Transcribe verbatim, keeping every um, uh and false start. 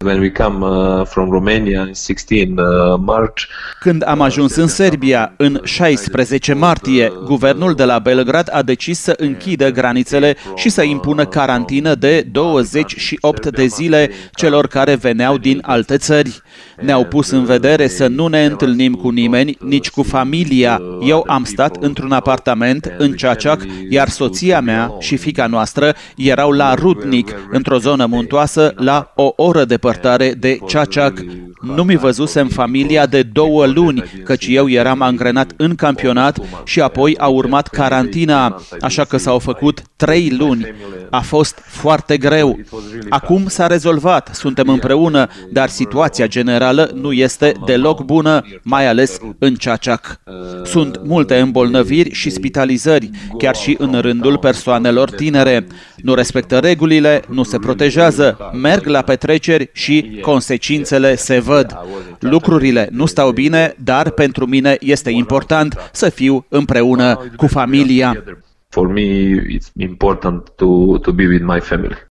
When we come uh, from Romania in sixteen March. Când am ajuns în Serbia în șaisprezece martie, guvernul de la Belgrad a decis să închidă granițele și să impună carantină de douăzeci și opt de zile celor care veneau din alte țări. Ne-au pus în vedere să nu ne întâlnim cu nimeni, nici cu familia. Eu am stat într-un apartament în Čačak, iar soția mea și fiica noastră erau la Rudnik, într-o zonă muntoasă, la o oră departare de Čačak. Nu mi văzusem familia de două luni, căci eu eram angrenat în campionat și apoi a urmat carantina, așa că s-au făcut trei luni. A fost foarte greu. Acum s-a rezolvat, suntem împreună, dar situația generală nu este deloc bună, mai ales în Čačak. Sunt multe îmbolnăviri și spitalizări, chiar și în rândul persoanelor tinere. Nu respectă regulile, nu se protejează, merg la petreceri și consecințele se văd. Lucrurile nu stau bine, dar pentru mine este important să fiu împreună cu familia. For me, it's important to to be with my family.